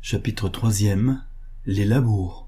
Chapitre 3e. Les labours.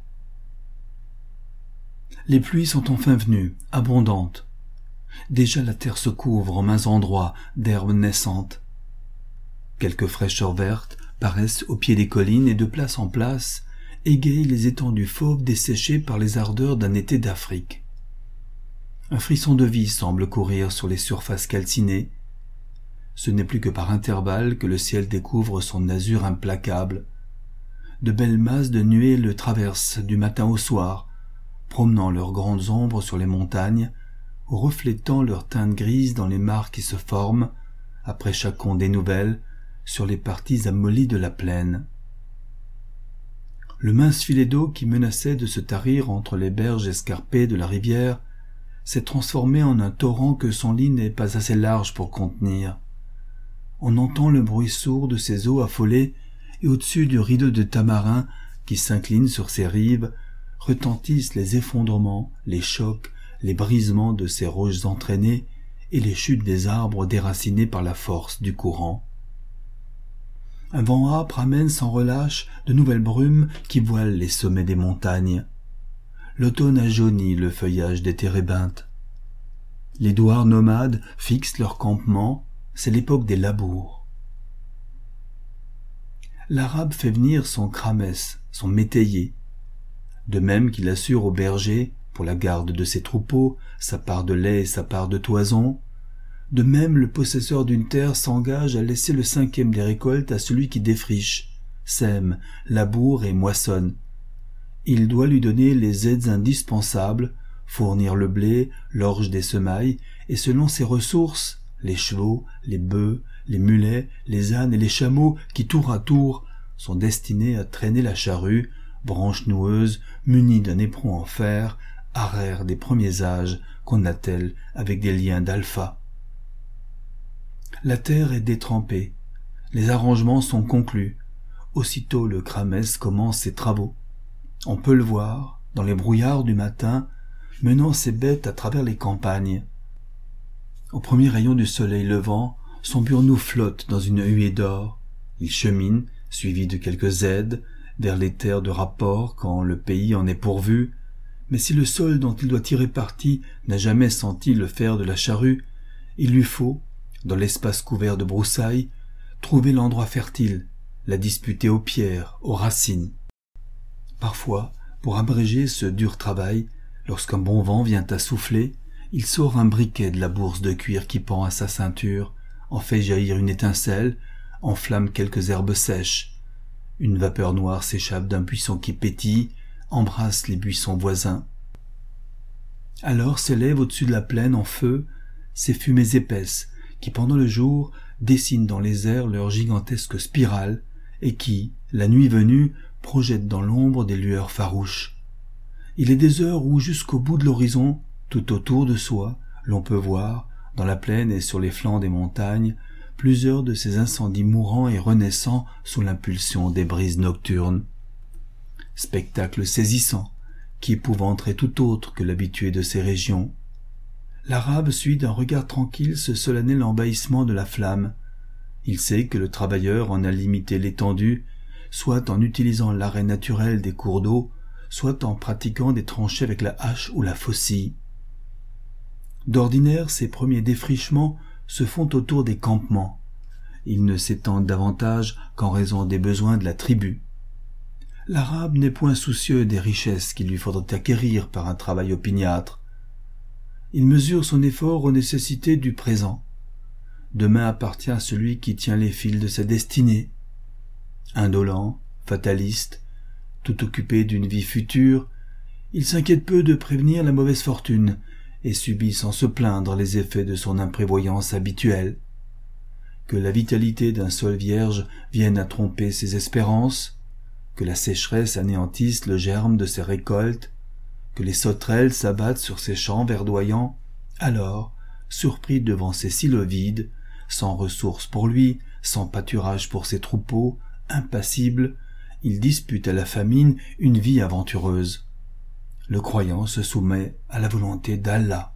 Les pluies sont enfin venues, abondantes. Déjà la terre se couvre en maint endroits d'herbes naissantes. Quelques fraîcheurs vertes paraissent au pied des collines et de place en place égayent les étendues fauves desséchées par les ardeurs d'un été d'Afrique. Un frisson de vie semble courir sur les surfaces calcinées. Ce n'est plus que par intervalles que le ciel découvre son azur implacable. De belles masses de nuées le traversent du matin au soir, promenant leurs grandes ombres sur les montagnes, ou reflétant leurs teintes grises dans les mares qui se forment, après chaque ondée nouvelle, sur les parties amollies de la plaine. Le mince filet d'eau qui menaçait de se tarir entre les berges escarpées de la rivière s'est transformé en un torrent que son lit n'est pas assez large pour contenir. On entend le bruit sourd de ses eaux affolées, et au-dessus du rideau de tamarin qui s'incline sur ses rives, retentissent les effondrements, les chocs, les brisements de ces roches entraînées et les chutes des arbres déracinés par la force du courant. Un vent âpre amène sans relâche de nouvelles brumes qui voilent les sommets des montagnes. L'automne a jauni le feuillage des térébinthes. Les douars nomades fixent leur campement, c'est l'époque des labours. L'arabe fait venir son kramès, son métayer, de même qu'il assure au berger, pour la garde de ses troupeaux, sa part de lait et sa part de toison. De même le possesseur d'une terre s'engage à laisser le 5e des récoltes à celui qui défriche, sème, laboure et moissonne. Il doit lui donner les aides indispensables, fournir le blé, l'orge des semailles, et selon ses ressources, les chevaux, les bœufs, les mulets, les ânes et les chameaux qui tour à tour sont destinés à traîner la charrue, branche noueuse, munie d'un éperon en fer, araire des premiers âges qu'on attelle avec des liens d'alpha. La terre est détrempée, les arrangements sont conclus, aussitôt le kramès commence ses travaux. On peut le voir, dans les brouillards du matin, menant ses bêtes à travers les campagnes. Au premier rayon du soleil levant, son burnous flotte dans une huée d'or. Il chemine, suivi de quelques aides, vers les terres de rapport quand le pays en est pourvu. Mais si le sol dont il doit tirer parti n'a jamais senti le fer de la charrue, il lui faut, dans l'espace couvert de broussailles, trouver l'endroit fertile, la disputer aux pierres, aux racines. Parfois, pour abréger ce dur travail, lorsqu'un bon vent vient à souffler, il sort un briquet de la bourse de cuir qui pend à sa ceinture, en fait jaillir une étincelle, enflamme quelques herbes sèches. Une vapeur noire s'échappe d'un buisson qui pétille, embrasse les buissons voisins. Alors s'élèvent au-dessus de la plaine en feu ces fumées épaisses qui, pendant le jour, dessinent dans les airs leurs gigantesques spirales et qui, la nuit venue, projettent dans l'ombre des lueurs farouches. Il est des heures où, jusqu'au bout de l'horizon, tout autour de soi, l'on peut voir, dans la plaine et sur les flancs des montagnes, plusieurs de ces incendies mourants et renaissant sous l'impulsion des brises nocturnes. Spectacle saisissant, qui épouvanterait tout autre que l'habitué de ces régions. L'arabe suit d'un regard tranquille ce solennel envahissement de la flamme. Il sait que le travailleur en a limité l'étendue, soit en utilisant l'arrêt naturel des cours d'eau, soit en pratiquant des tranchées avec la hache ou la faucille. D'ordinaire, ces premiers défrichements se font autour des campements. Ils ne s'étendent davantage qu'en raison des besoins de la tribu. L'arabe n'est point soucieux des richesses qu'il lui faudrait acquérir par un travail opiniâtre. Il mesure son effort aux nécessités du présent. Demain appartient à celui qui tient les fils de sa destinée. Indolent, fataliste, tout occupé d'une vie future, il s'inquiète peu de prévenir la mauvaise fortune et subit sans se plaindre les effets de son imprévoyance habituelle. Que la vitalité d'un sol vierge vienne à tromper ses espérances, que la sécheresse anéantisse le germe de ses récoltes, que les sauterelles s'abattent sur ses champs verdoyants, alors, surpris devant ces silos vides, sans ressources pour lui, sans pâturage pour ses troupeaux, impassible, il dispute à la famine une vie aventureuse. Le croyant se soumet à la volonté d'Allah.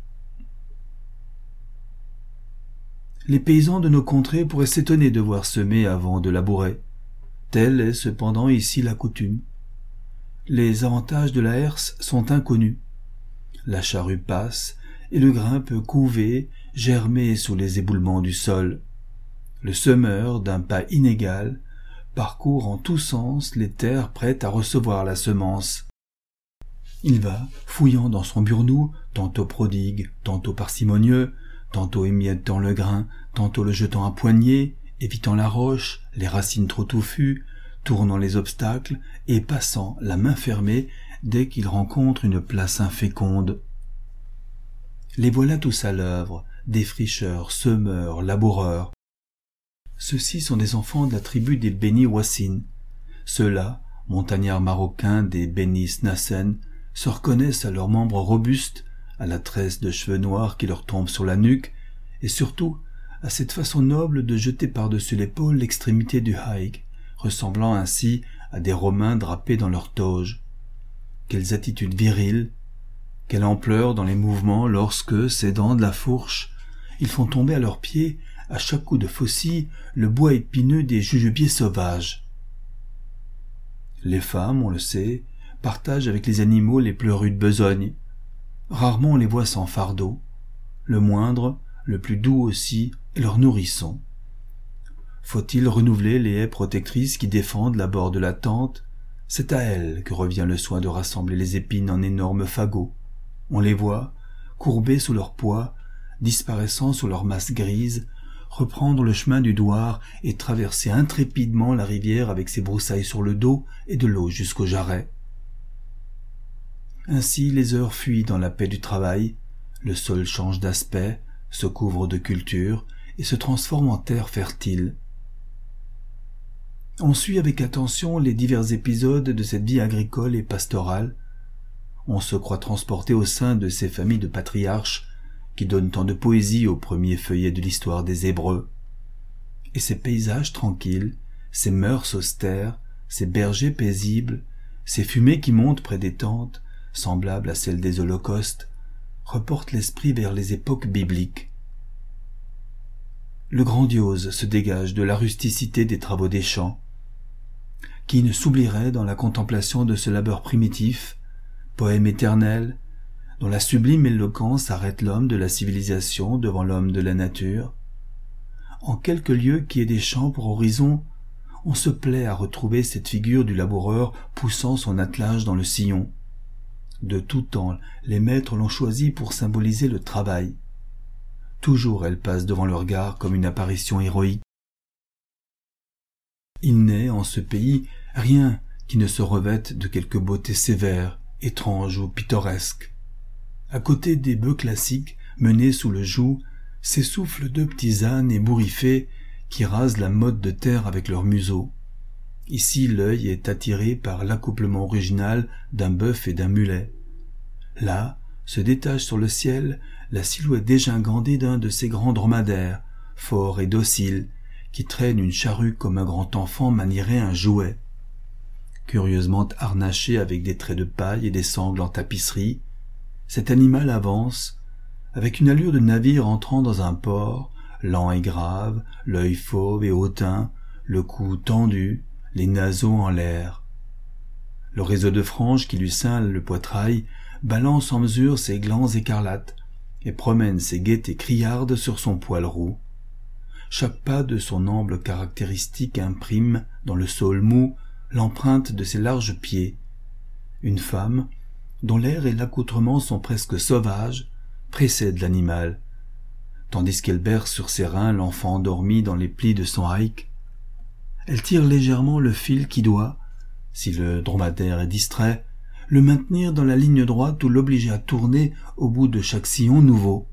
Les paysans de nos contrées pourraient s'étonner de voir semer avant de labourer. Telle est cependant ici la coutume. Les avantages de la herse sont inconnus. La charrue passe, et le grain peut couver, germer sous les éboulements du sol. Le semeur, d'un pas inégal, parcourt en tous sens les terres prêtes à recevoir la semence. Il va, fouillant dans son burnous, tantôt prodigue, tantôt parcimonieux, tantôt émiettant le grain, tantôt le jetant à poignées, évitant la roche, les racines trop touffues, tournant les obstacles et passant la main fermée dès qu'il rencontre une place inféconde. Les voilà tous à l'œuvre, défricheurs, semeurs, laboureurs. Ceux-ci sont des enfants de la tribu des Beni Wassin. Ceux-là, montagnards marocains des Beni Snassen, se reconnaissent à leurs membres robustes, à la tresse de cheveux noirs qui leur tombe sur la nuque, et surtout à cette façon noble de jeter par-dessus l'épaule l'extrémité du haïk, ressemblant ainsi à des Romains drapés dans leur toge. Quelles attitudes viriles, quelle ampleur dans les mouvements lorsque, s'aidant de la fourche, ils font tomber à leurs pieds, à chaque coup de faucille, le bois épineux des jujubiers sauvages. Les femmes, on le sait, partagent avec les animaux les plus rudes besognes. Rarement on les voit sans fardeau. Le moindre, le plus doux aussi, est leur nourrisson. Faut-il renouveler les haies protectrices qui défendent l'abord de la tente? C'est à elles que revient le soin de rassembler les épines en énormes fagots. On les voit, courbés sous leur poids, disparaissant sous leur masse grise, reprendre le chemin du Douar et traverser intrépidement la rivière avec ses broussailles sur le dos et de l'eau jusqu'au jarret. Ainsi les heures fuient dans la paix du travail, le sol change d'aspect, se couvre de culture et se transforme en terre fertile. On suit avec attention les divers épisodes de cette vie agricole et pastorale. On se croit transporté au sein de ces familles de patriarches qui donnent tant de poésie aux premiers feuillets de l'histoire des Hébreux. Et ces paysages tranquilles, ces mœurs austères, ces bergers paisibles, ces fumées qui montent près des tentes, semblables à celles des holocaustes, reportent l'esprit vers les époques bibliques. Le grandiose se dégage de la rusticité des travaux des champs. Qui ne s'oublierait dans la contemplation de ce labeur primitif, poème éternel, dont la sublime éloquence arrête l'homme de la civilisation devant l'homme de la nature? En quelques lieux qui aient des champs pour horizon, on se plaît à retrouver cette figure du laboureur poussant son attelage dans le sillon. De tout temps, les maîtres l'ont choisie pour symboliser le travail. Toujours elle passe devant le regard comme une apparition héroïque. Il n'est, en ce pays, rien qui ne se revête de quelque beauté sévère, étrange ou pittoresque. À côté des bœufs classiques, menés sous le joug, s'essoufflent deux petits ânes ébouriffés qui rasent la motte de terre avec leurs museaux. Ici, l'œil est attiré par l'accouplement original d'un bœuf et d'un mulet. Là, se détache sur le ciel la silhouette dégingandée d'un de ces grands dromadaires, forts et dociles, qui traînent une charrue comme un grand enfant manierait un jouet. Curieusement harnaché avec des traits de paille et des sangles en tapisserie, cet animal avance, avec une allure de navire entrant dans un port, lent et grave, l'œil fauve et hautain, le cou tendu, les naseaux en l'air. Le réseau de franges qui lui scinde le poitrail balance en mesure ses glands écarlates et promène ses gaietés criardes sur son poil roux. Chaque pas de son amble caractéristique imprime, dans le sol mou, l'empreinte de ses larges pieds. Une femme, dont l'air et l'accoutrement sont presque sauvages, précède l'animal, tandis qu'elle berce sur ses reins l'enfant endormi dans les plis de son haïk. Elle tire légèrement le fil qui doit, si le dromadaire est distrait, le maintenir dans la ligne droite ou l'obliger à tourner au bout de chaque sillon nouveau.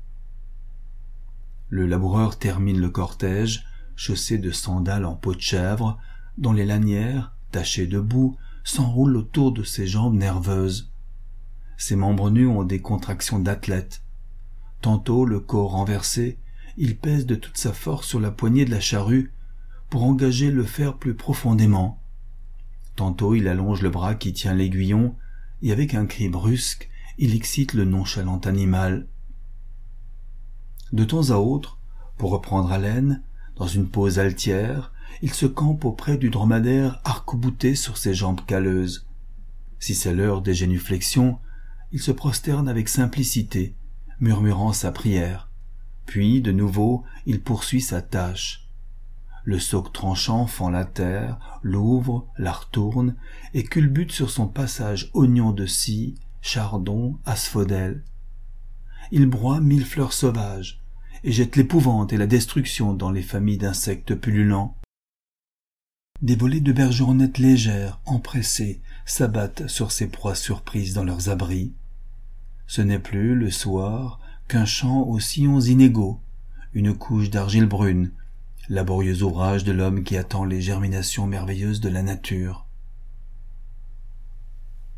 Le laboureur termine le cortège, chaussé de sandales en peau de chèvre, dont les lanières, tachées de boue, s'enroulent autour de ses jambes nerveuses. Ses membres nus ont des contractions d'athlète. Tantôt, le corps renversé, il pèse de toute sa force sur la poignée de la charrue pour engager le fer plus profondément. Tantôt, il allonge le bras qui tient l'aiguillon et avec un cri brusque, il excite le nonchalant animal. De temps à autre, pour reprendre haleine, dans une pause altière, il se campe auprès du dromadaire arc-bouté sur ses jambes calleuses. Si c'est l'heure des génuflexions, il se prosterne avec simplicité, murmurant sa prière. Puis, de nouveau, il poursuit sa tâche. Le sauc tranchant fend la terre, l'ouvre, la retourne, et culbute sur son passage oignons de scie, chardon, asphodèle. Il broie 1000 fleurs sauvages, et jette l'épouvante et la destruction dans les familles d'insectes pullulents. Des volées de bergeronnettes légères, empressées, s'abattent sur ces proies surprises dans leurs abris. Ce n'est plus, le soir, qu'un champ aux sillons inégaux, une couche d'argile brune, laborieux ouvrage de l'homme qui attend les germinations merveilleuses de la nature.